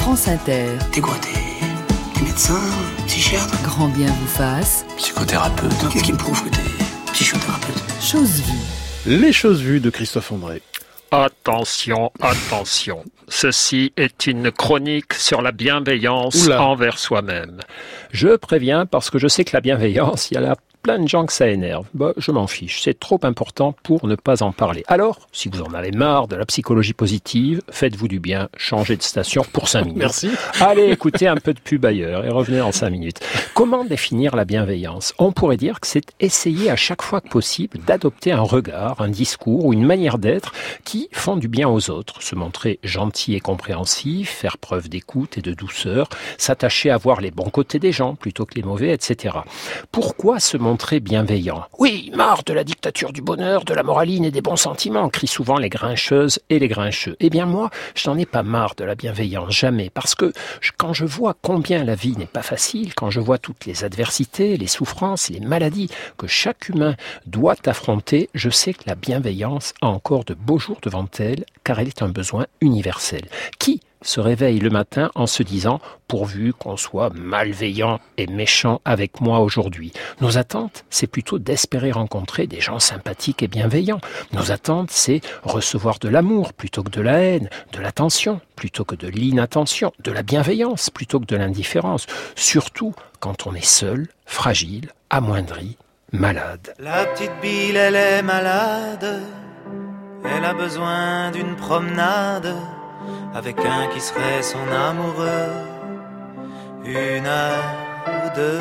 France Inter. T'es quoi, t'es médecin, psychiatre? Grand bien vous fasse. Psychothérapeute. Qu'est-ce qui me prouve que t'es psychothérapeute? Chose vue. Les choses vues de Christophe André. Attention, attention. Ceci est une chronique sur la bienveillance envers soi-même. Je préviens parce que je sais que la bienveillance, il y a là plein de gens que ça énerve. Je m'en fiche, c'est trop important pour ne pas en parler. Alors, si vous en avez marre de la psychologie positive, faites-vous du bien, changez de station pour 5 minutes. Merci. Allez écouter un peu de pub ailleurs et revenez en 5 minutes. Comment définir la bienveillance? On pourrait dire que c'est essayer à chaque fois que possible d'adopter un regard, un discours ou une manière d'être qui font du bien aux autres, se montrer gentil et compréhensif, faire preuve d'écoute et de douceur, s'attacher à voir les bons côtés des gens plutôt que les mauvais, etc. Pourquoi se montrer bienveillant? Oui, marre de la dictature du bonheur, de la moraline et des bons sentiments, crient souvent les grincheuses et les grincheux. Eh bien moi, je n'en ai pas marre de la bienveillance, jamais, parce que quand je vois combien la vie n'est pas facile, quand je vois toutes les adversités, les souffrances, les maladies que chaque humain doit affronter, je sais que la bienveillance a encore de beaux jours devant elle, car elle est un besoin universel. Qui se réveille le matin en se disant « pourvu qu'on soit malveillant et méchant avec moi aujourd'hui ». Nos attentes, c'est plutôt d'espérer rencontrer des gens sympathiques et bienveillants. Nos attentes, c'est recevoir de l'amour plutôt que de la haine, de l'attention plutôt que de l'inattention, de la bienveillance plutôt que de l'indifférence. Surtout quand on est seul, fragile, amoindri, malade. La petite Bille, elle est malade, elle a besoin d'une promenade avec un qui serait son amoureux, 1 heure ou 2.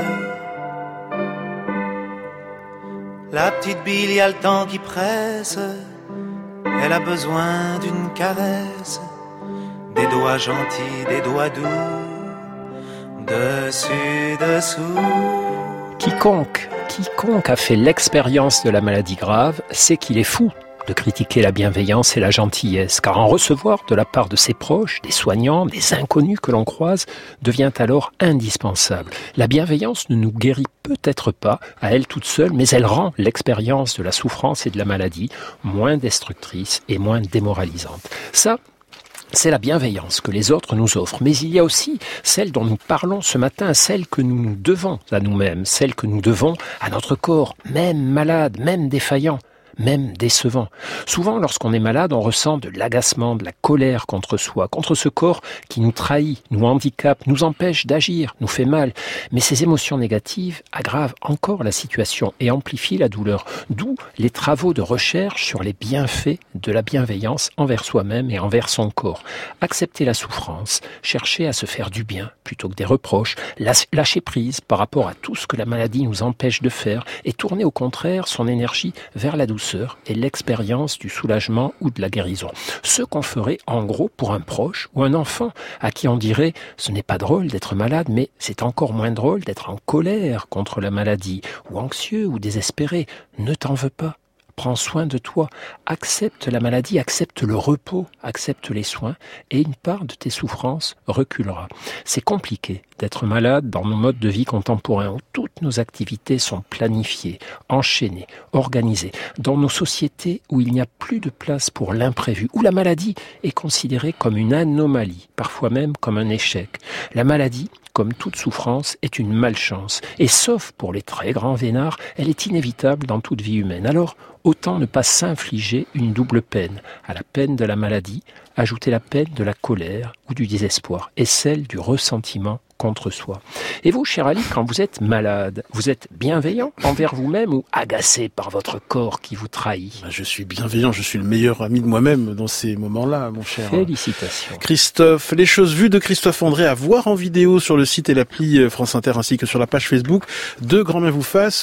La petite Bille, y a le temps qui presse, elle a besoin d'une caresse, des doigts gentils, des doigts doux, dessus, dessous. Quiconque a fait l'expérience de la maladie grave sait qu'il est fou de critiquer la bienveillance et la gentillesse, car en recevoir de la part de ses proches, des soignants, des inconnus que l'on croise, devient alors indispensable. La bienveillance ne nous guérit peut-être pas à elle toute seule, mais elle rend l'expérience de la souffrance et de la maladie moins destructrice et moins démoralisante. Ça, c'est la bienveillance que les autres nous offrent. Mais il y a aussi celle dont nous parlons ce matin, celle que nous nous devons à nous-mêmes, celle que nous devons à notre corps, même malade, même défaillant, même décevant. Souvent, lorsqu'on est malade, on ressent de l'agacement, de la colère contre soi, contre ce corps qui nous trahit, nous handicape, nous empêche d'agir, nous fait mal. Mais ces émotions négatives aggravent encore la situation et amplifient la douleur. D'où les travaux de recherche sur les bienfaits de la bienveillance envers soi-même et envers son corps. Accepter la souffrance, chercher à se faire du bien plutôt que des reproches, lâcher prise par rapport à tout ce que la maladie nous empêche de faire et tourner au contraire son énergie vers la douceur et l'expérience du soulagement ou de la guérison. Ce qu'on ferait en gros pour un proche ou un enfant à qui on dirait « ce n'est pas drôle d'être malade, mais c'est encore moins drôle d'être en colère contre la maladie ou anxieux ou désespéré. Ne t'en veux pas. Prends soin de toi, accepte la maladie, accepte le repos, accepte les soins et une part de tes souffrances reculera. C'est compliqué d'être malade dans nos modes de vie contemporains où toutes nos activités sont planifiées, enchaînées, organisées, dans nos sociétés où il n'y a plus de place pour l'imprévu, où la maladie est considérée comme une anomalie, parfois même comme un échec. La maladie, comme toute souffrance, est une malchance. Et sauf pour les très grands vénards, elle est inévitable dans toute vie humaine. Alors, autant ne pas s'infliger une double peine. À la peine de la maladie, ajouter la peine de la colère ou du désespoir, et celle du ressentiment contre soi. Et vous, cher Ali, quand vous êtes malade, vous êtes bienveillant envers vous-même ou agacé par votre corps qui vous trahit? Je suis bienveillant, je suis le meilleur ami de moi-même dans ces moments-là, mon cher. Félicitations. Christophe, les choses vues de Christophe André à voir en vidéo sur le site et l'appli France Inter ainsi que sur la page Facebook de Grand Bien vous fasse.